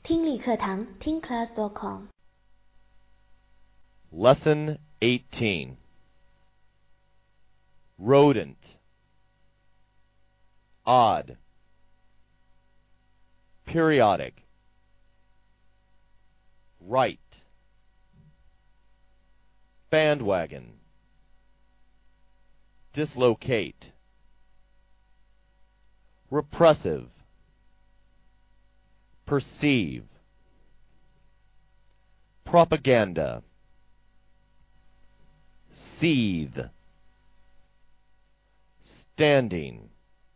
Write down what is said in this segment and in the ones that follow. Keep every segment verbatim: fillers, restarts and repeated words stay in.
听力课堂听 class dot com Lesson eighteen. Rodent. Odd. Periodic. Right. Bandwagon. Dislocate. Repressive. Perceive. Propaganda. Seethe. Standing.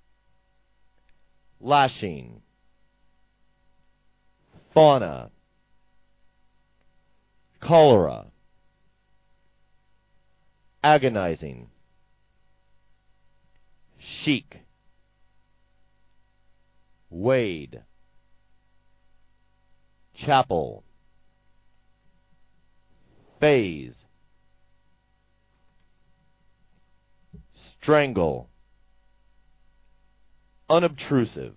Lashing. Fauna. Cholera. Agonizing. Chic. Wade. Chapel. Phase. Strangle. Unobtrusive.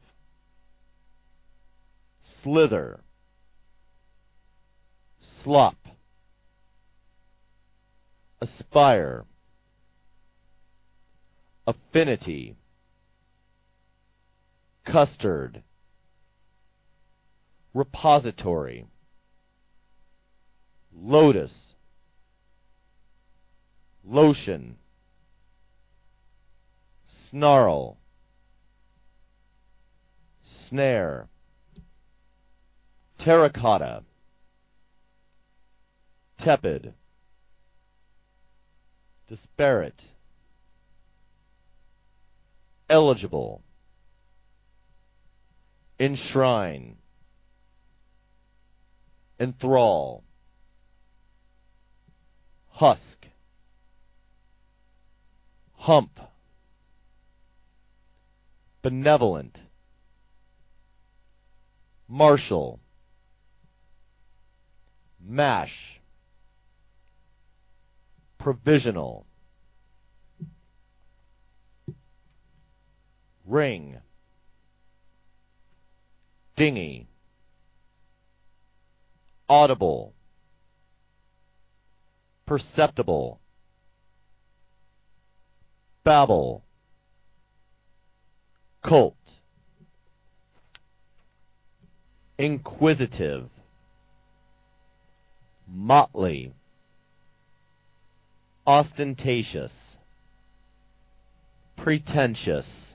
Slither. Slop. Aspire. Affinity. Custard. Repository. Lotus. Lotion. Snarl. Snare. Terracotta. Tepid. Disparate. Eligible. Enshrine. Enthrall. Husk. Hump. Benevolent. Marshal. Mash. Provisional. Ring. Dingy. Audible. Perceptible. Babble. Cult. Inquisitive. Motley. Ostentatious. Pretentious.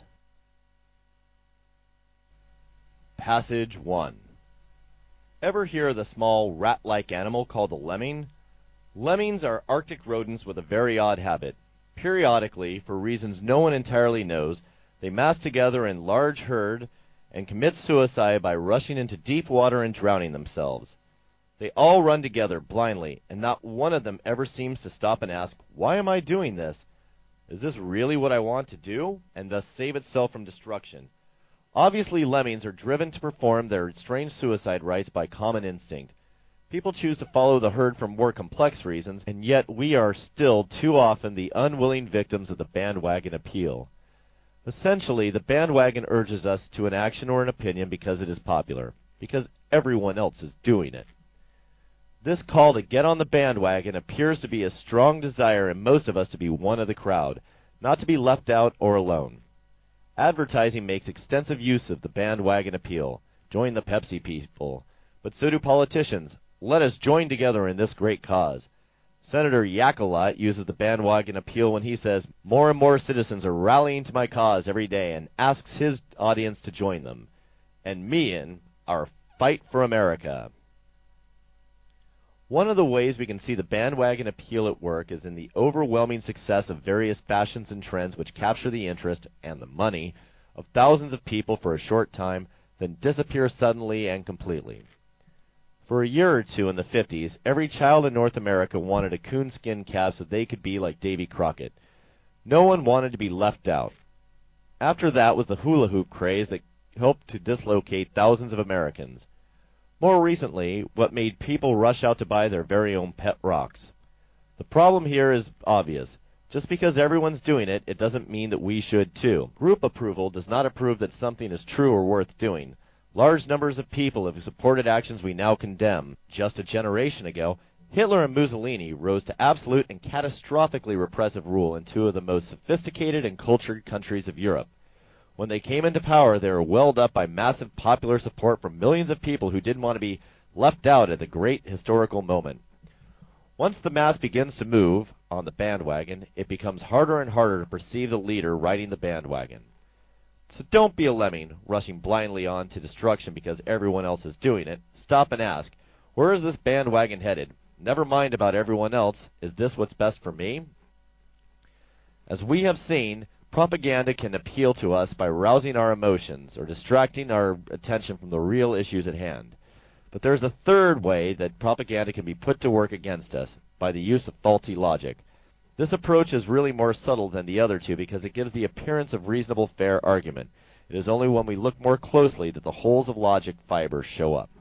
Passage one. Ever hear of the small rat-like animal called a lemming? Lemmings are Arctic rodents with a very odd habit. Periodically, for reasons no one entirely knows, they mass together in large herd and commit suicide by rushing into deep water and drowning themselves. They all run together blindly, and not one of them ever seems to stop and ask, "Why am I doing this? Is this really what I want to do?" and thus save itself from destruction. Obviously, lemmings are driven to perform their strange suicide rites by common instinct. People choose to follow the herd for more complex reasons, and yet we are still too often the unwilling victims of the bandwagon appeal. Essentially, the bandwagon urges us to an action or an opinion because it is popular, because everyone else is doing it. This call to get on the bandwagon appears to be a strong desire in most of us to be one of the crowd, not to be left out or alone. Advertising makes extensive use of the bandwagon appeal. Join the Pepsi people. But so do politicians. Let us join together in this great cause. Senator Yakalot uses the bandwagon appeal when he says, "More and more citizens are rallying to my cause every day," and asks his audience to join them. And me in our fight for America. One of the ways we can see the bandwagon appeal at work is in the overwhelming success of various fashions and trends which capture the interest and the money of thousands of people for a short time, then disappear suddenly and completely. For a year or two in the fifties, every child in North America wanted a coonskin cap so they could be like Davy Crockett. No one wanted to be left out. After that was the hula hoop craze that helped to dislocate thousands of Americans. More recently, what made people rush out to buy their very own pet rocks. The problem here is obvious. Just because everyone's doing it, it doesn't mean that we should too. Group approval does not approve that something is true or worth doing. Large numbers of people have supported actions we now condemn. Just a generation ago, Hitler and Mussolini rose to absolute and catastrophically repressive rule in two of the most sophisticated and cultured countries of Europe. When they came into power, they were welled up by massive popular support from millions of people who didn't want to be left out at the great historical moment. Once the mass begins to move on the bandwagon, it becomes harder and harder to perceive the leader riding the bandwagon. So don't be a lemming, rushing blindly on to destruction because everyone else is doing it. Stop and ask, where is this bandwagon headed? Never mind about everyone else. Is this what's best for me? As we have seen, propaganda can appeal to us by rousing our emotions or distracting our attention from the real issues at hand. But there's a third way that propaganda can be put to work against us, by the use of faulty logic. This approach is really more subtle than the other two because it gives the appearance of reasonable, fair argument. It is only when we look more closely that the holes of logic fiber show up.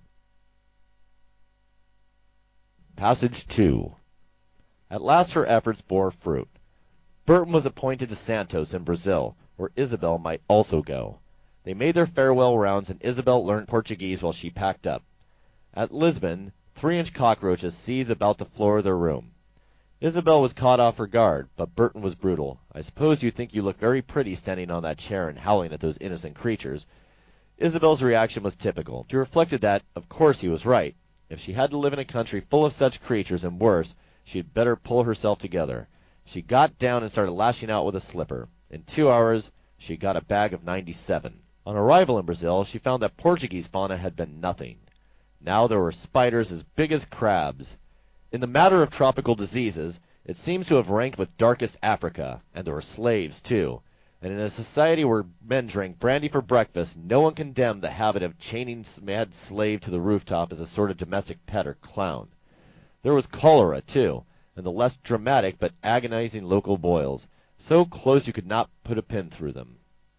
Passage two. At last her efforts bore fruit. Burton was appointed to Santos in Brazil, where Isabel might also go. They made their farewell rounds, and Isabel learned Portuguese while she packed up. At Lisbon, three-inch cockroaches seethed about the floor of their room. Isabel was caught off her guard, but Burton was brutal. I suppose you think you look very pretty standing on that chair and howling at those innocent creatures. Isabel's reaction was typical. She reflected that, of course, he was right. If she had to live in a country full of such creatures and worse, she had better pull herself together. She got down and started lashing out with a slipper. In two hours, she got a bag of ninety-seven. On arrival in Brazil, she found that Portuguese fauna had been nothing. Now there were spiders as big as crabs. In the matter of tropical diseases, it seems to have ranked with darkest Africa, and there were slaves, too. And in a society where men drank brandy for breakfast, no one condemned the habit of chaining a mad slave to the rooftop as a sort of domestic pet or clown. There was cholera, too, and the less dramatic but agonizing local boils, so close you could not put a pin through them.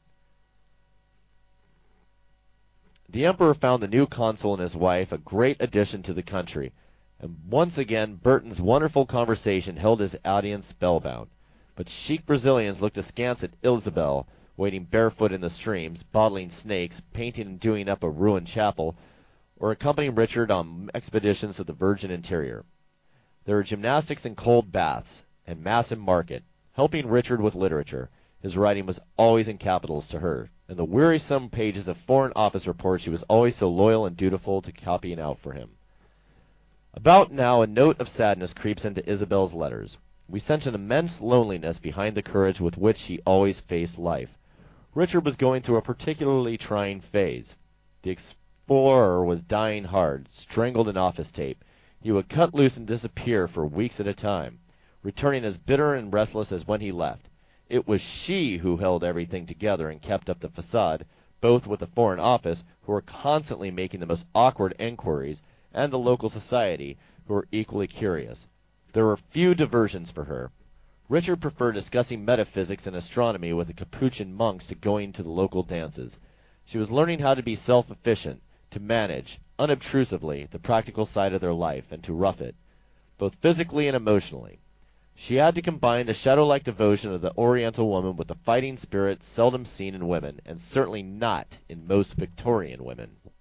The Emperor found the new consul and his wife a great addition to the country, and once again Burton's wonderful conversation held his audience spellbound. But chic Brazilians looked askance at Isabel, wading barefoot in the streams, bottling snakes, painting and doing up a ruined chapel, or accompanying Richard on expeditions to the virgin interior. There were gymnastics and cold baths, and mass and market, helping Richard with literature. His writing was always in capitals to her, and the wearisome pages of Foreign Office reports she was always so loyal and dutiful to copying out for him. About now a note of sadness creeps into Isabel's letters. We sense an immense loneliness behind the courage with which she always faced life. Richard was going through a particularly trying phase. The explorer was dying hard, strangled in office tape. He would cut loose and disappear for weeks at a time, returning as bitter and restless as when he left. It was she who held everything together and kept up the facade, both with the Foreign Office, who were constantly making the most awkward enquiries, and the local society, who were equally curious. There were few diversions for her. Richard preferred discussing metaphysics and astronomy with the Capuchin monks to going to the local dances. She was learning how to be self-efficient, to manage, unobtrusively, the practical side of their life, and to rough it, both physically and emotionally. She had to combine the shadow-like devotion of the Oriental woman with the fighting spirit seldom seen in women, and certainly not in most Victorian women.